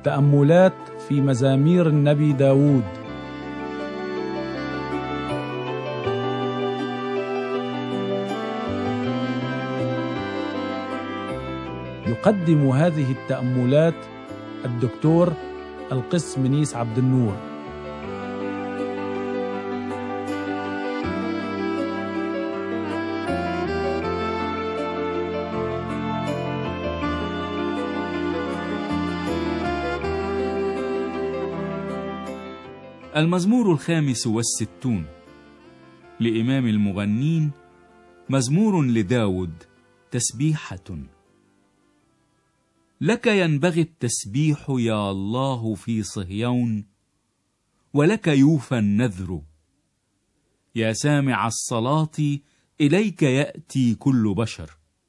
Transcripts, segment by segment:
تأملات في مزامير النبي داود. يقدم هذه التأملات الدكتور القس منيس عبد النور. المزمور 65 لإمام المغنين، مزمور لداود، تسبيحة. لك ينبغي التسبيح يا الله في صهيون، ولك يوفى النذر. يا سامع الصلاة، إليك يأتي كل بشر.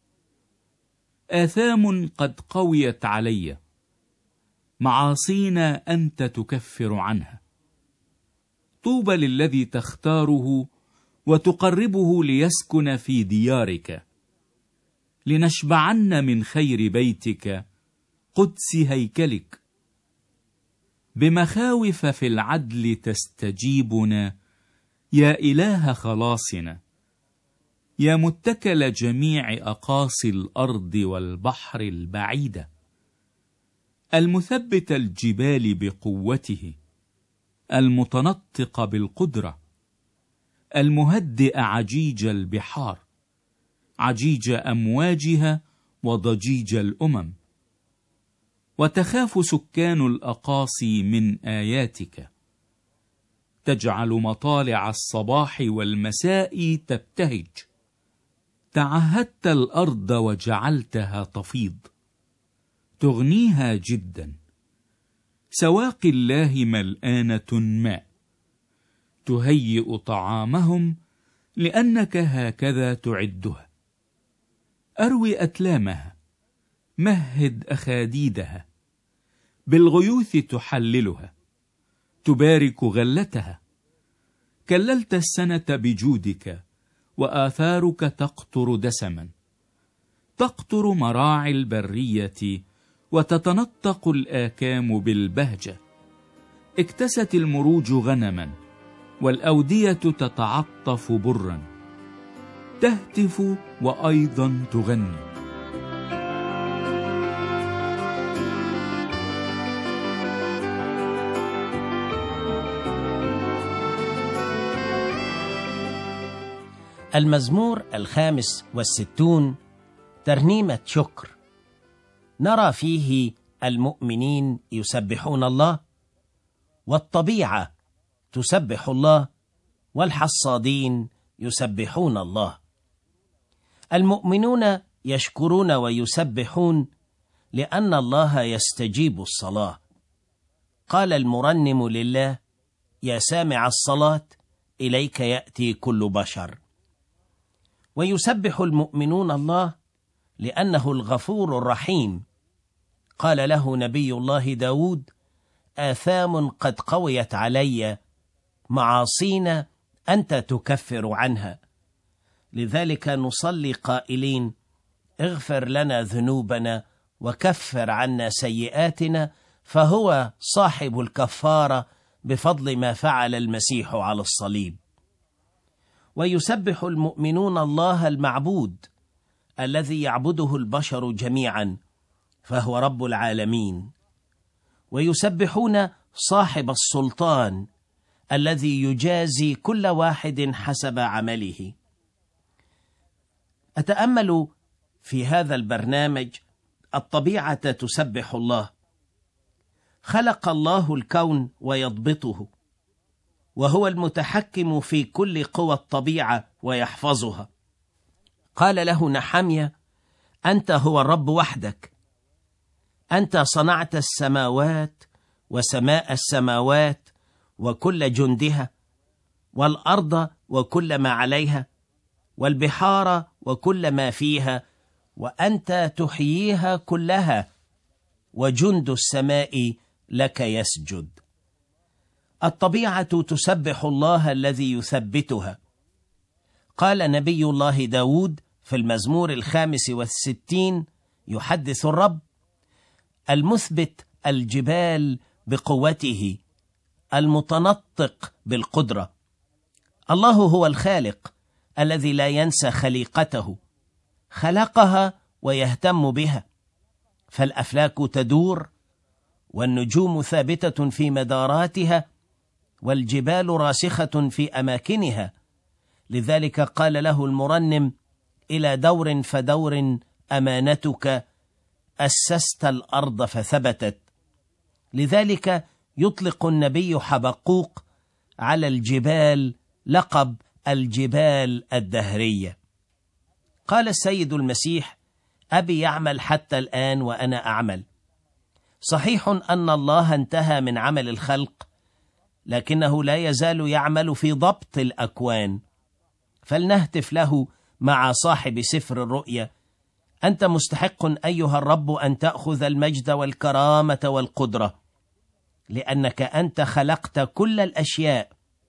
آثام قد قويت علي، معاصينا أنت تكفر عنها. طوبى للذي تختاره وتقربه ليسكن في ديارك، لنشبعن من خير بيتك، قدس هيكلك. بمخاوف في العدل تستجيبنا، يا إله خلاصنا. يا متكل جميع أقاصي الأرض والبحر البعيدة، المثبت الجبال بقوته، المتنطق بالقدرة، المهدئ عجيج البحار، عجيج أمواجها وضجيج الأمم. وتخاف سكان الأقاصي من آياتك، تجعل مطالع الصباح والمساء تبتهج. تعهدت الأرض وجعلتها تفيض، تغنيها جدا. سواقي الله ملآنة ماء، تهيئ طعامهم لأنك هكذا تعدها. أروي أتلامها، مهد أخاديدها، بالغيوث تحللها، تبارك غلتها. كللت السنة بجودك، وآثارك تقطر دسما. تقطر مراعي البرية، وتتنطق الآكام بالبهجة. اكتست المروج غنما، والأودية تتعطف برا، تهتف وأيضا تغني. المزمور 65 ترنيمة شكر. نرى فيه المؤمنين يسبحون الله، والطبيعة تسبح الله، والحصادين يسبحون الله. المؤمنون يشكرون ويسبحون لأن الله يستجيب الصلاة. قال المرنم لله: يا سامع الصلاة، إليك يأتي كل بشر. ويسبح المؤمنون الله لأنه الغفور الرحيم. قال له نبي الله داود: آثام قد قويت علي، معاصينا أنت تكفر عنها. لذلك نصلي قائلين: اغفر لنا ذنوبنا وكفر عنا سيئاتنا، فهو صاحب الكفارة بفضل ما فعل المسيح على الصليب. ويسبح المؤمنون الله المعبود الذي يعبده البشر جميعا، فهو رب العالمين. ويسبحون صاحب السلطان الذي يجازي كل واحد حسب عمله. أتأمل في هذا البرنامج الطبيعة تسبح الله. خلق الله الكون ويضبطه، وهو المتحكم في كل قوى الطبيعة ويحفظها. قال له نحميا: أنت هو الرب وحدك، أنت صنعت السماوات وسماء السماوات وكل جندها، والأرض وكل ما عليها، والبحار وكل ما فيها، وأنت تحييها كلها، وجند السماء لك يسجد. الطبيعة تسبح الله الذي يثبتها. قال نبي الله داود في المزمور 65 يحدث الرب: المثبت الجبال بقوته، المتنطق بالقدرة. الله هو الخالق الذي لا ينسى خليقته، خلقها ويهتم بها، فالأفلاك تدور والنجوم ثابتة في مداراتها والجبال راسخة في أماكنها. لذلك قال له المرنم: إلى دور فدور أمانتك، أسست الأرض فثبتت. لذلك يطلق النبي حبقوق على الجبال لقب الجبال الدهرية. قال السيد المسيح: أبي يعمل حتى الآن وأنا أعمل. صحيح أن الله انتهى من عمل الخلق، لكنه لا يزال يعمل في ضبط الأكوان. فلنهتف له مع صاحب سفر الرؤيا: أنت مستحق أيها الرب أن تأخذ المجد والكرامة والقدرة، لأنك أنت خلقت كل الأشياء،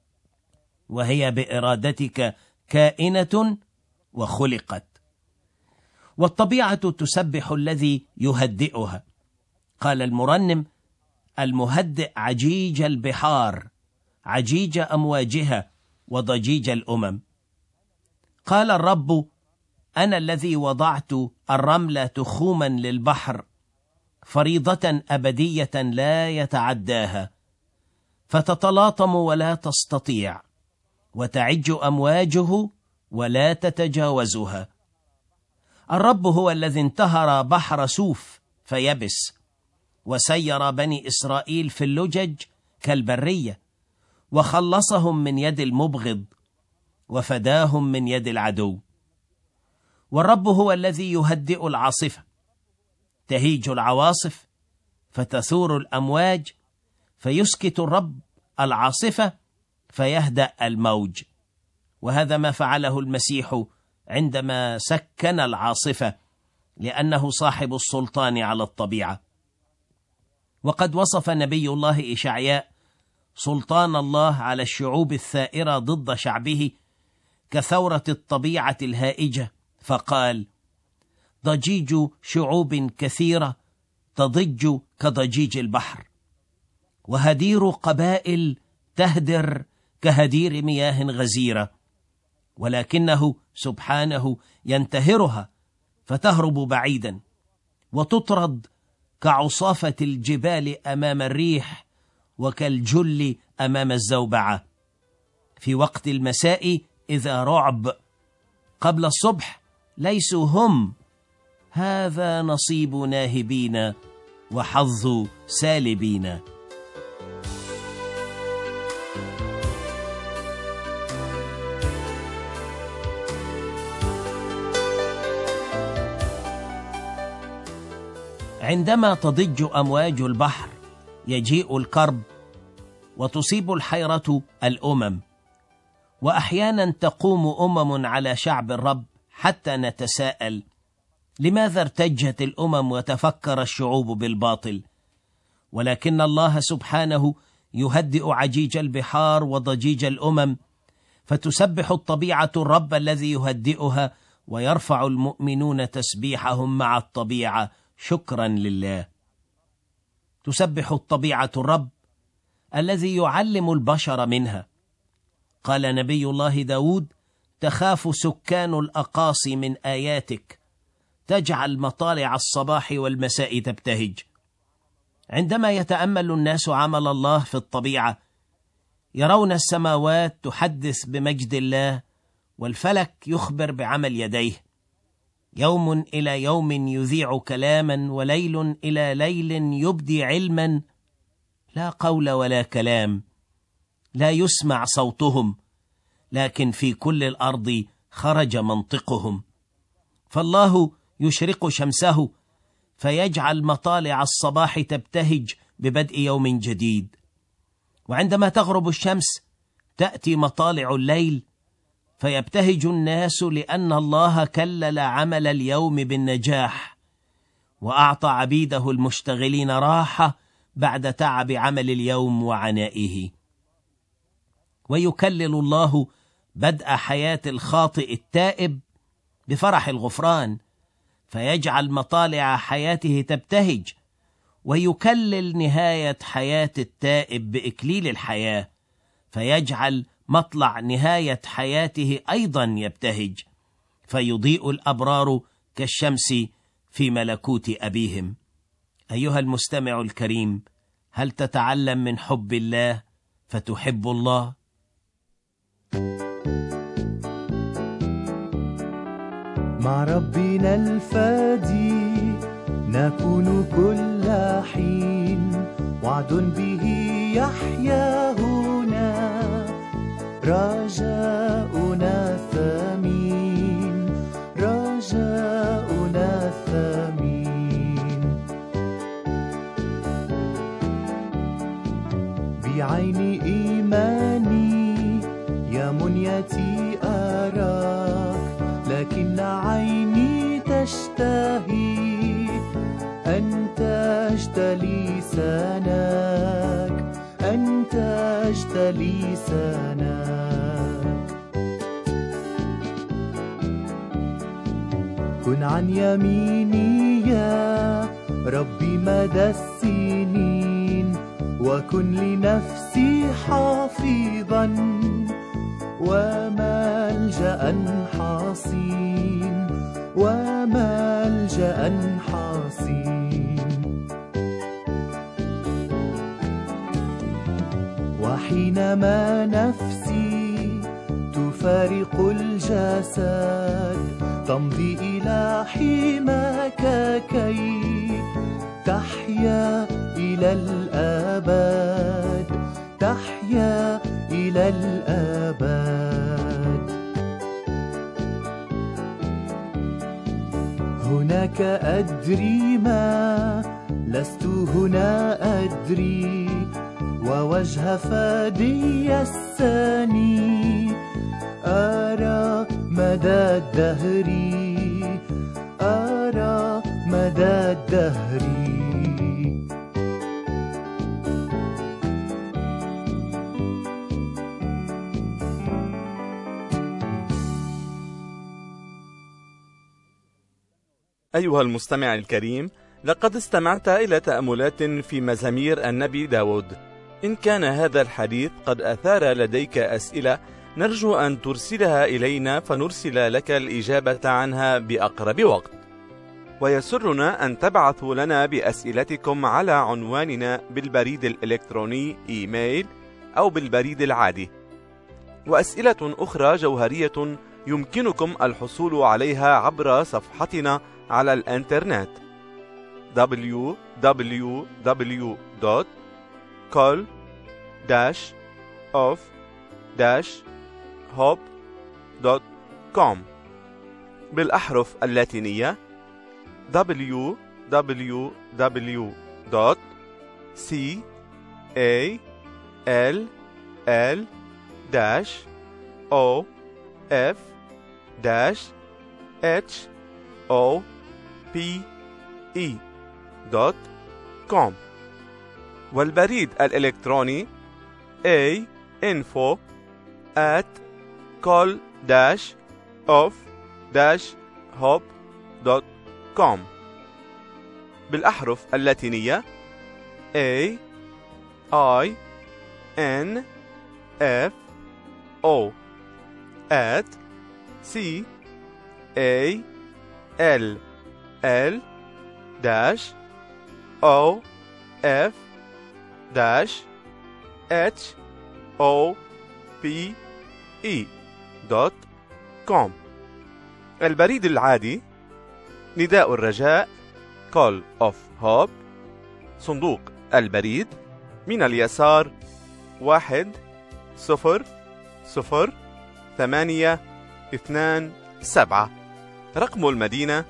وهي بإرادتك كائنة وخلقت. والطبيعة تسبح الذي يهدئها. قال المرنم: المهدئ عجيج البحار، عجيج أمواجها وضجيج الأمم. قال الرب: أنا الذي وضعت الرمل تخوما للبحر، فريضة أبدية لا يتعداها، فتتلاطم ولا تستطيع، وتعج أمواجه ولا تتجاوزها. الرب هو الذي انتهر بحر سوف فيبس، وسير بني إسرائيل في اللجج كالبرية، وخلصهم من يد المبغض، وفداهم من يد العدو. والرب هو الذي يهدئ العاصفة، تهيج العواصف فتثور الأمواج، فيسكت الرب العاصفة فيهدأ الموج. وهذا ما فعله المسيح عندما سكن العاصفة، لأنه صاحب السلطان على الطبيعة. وقد وصف نبي الله إشعياء سلطان الله على الشعوب الثائرة ضد شعبه كثورة الطبيعة الهائجة، فقال: ضجيج شعوب كثيرة تضج كضجيج البحر، وهدير قبائل تهدر كهدير مياه غزيرة، ولكنه سبحانه ينتهرها فتهرب بعيدا، وتطرد كعصافة الجبال أمام الريح، وكالجل أمام الزوبعة. في وقت المساء إذا رعب، قبل الصبح ليسوا هم، هذا نصيب ناهبين وحظ سالبين. عندما تضج أمواج البحر يجيء الكرب، وتصيب الحيرة الأمم، وأحيانا تقوم أمم على شعب الرب حتى نتساءل: لماذا ارتجت الأمم وتفكر الشعوب بالباطل؟ ولكن الله سبحانه يهدئ عجيج البحار وضجيج الأمم، فتسبح الطبيعة الرب الذي يهدئها، ويرفع المؤمنون تسبيحهم مع الطبيعة شكرا لله. تسبح الطبيعة الرب الذي يعلم البشر منها. قال نبي الله داود: تخاف سكان الأقاصي من آياتك، تجعل مطالع الصباح والمساء تبتهج. عندما يتأمل الناس عمل الله في الطبيعة، يرون السماوات تحدث بمجد الله، والفلك يخبر بعمل يديه. يوم إلى يوم يذيع كلاما، وليل إلى ليل يبدي علما. لا قول ولا كلام، لا يسمع صوتهم، لكن في كل الأرض خرج منطقهم. فالله يشرق شمسه فيجعل مطالع الصباح تبتهج ببدء يوم جديد، وعندما تغرب الشمس تأتي مطالع الليل فيبتهج الناس، لأن الله كلل عمل اليوم بالنجاح، وأعطى عبيده المشتغلين راحة بعد تعب عمل اليوم وعنائه. ويكلل الله بدء حياة الخاطئ التائب بفرح الغفران، فيجعل مطالع حياته تبتهج، ويكلل نهاية حياة التائب بإكليل الحياة، فيجعل مطلع نهاية حياته أيضا يبتهج، فيضيء الأبرار كالشمس في ملكوت أبيهم. أيها المستمع الكريم، هل تتعلم من حب الله فتحب الله؟ مع ربنا الفادي نكون كل حين، وعد به يحيا هنا، رجاؤنا ثمين، رجاؤنا ثمين. بعين إيماني يا منيتي أراك، لكن عيني تشتهي أن تجتلي سناك، أن تجتلي سناك. كن عن يميني يا ربي مدى السنين، وكن لنفسي حافظا وملجأ حصين، وملجأ حصين. وحينما نفسي تفارق الجسد، تمضي إلى حماك كي تحيا إلى الأبد، تحيا إلى الأبد. هناك أدري ما لست هنا أدري، ووجه فادي الثاني أرى مدى الدهر، أرى مدى الدهر. أيها المستمع الكريم، لقد استمعت إلى تأملات في مزامير النبي داود. إن كان هذا الحديث قد أثار لديك أسئلة، نرجو أن ترسلها إلينا فنرسل لك الإجابة عنها بأقرب وقت. ويسرنا أن تبعثوا لنا بأسئلتكم على عنواننا بالبريد الإلكتروني إيميل أو بالبريد العادي. وأسئلة أخرى جوهرية يمكنكم الحصول عليها عبر صفحتنا على الإنترنت www.call-of-hope.com بالأحرف اللاتينية www.call-of-hope.com والبريد الإلكتروني info@call-of-hope.com بالأحرف اللاتينية CALL-OF-HOPE.com البريد العادي نداء الرجاء Call of Hope، صندوق البريد من اليسار 1002827، رقم المدينة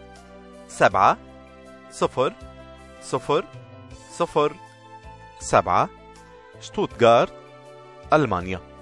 70007، شتوتغارت، ألمانيا.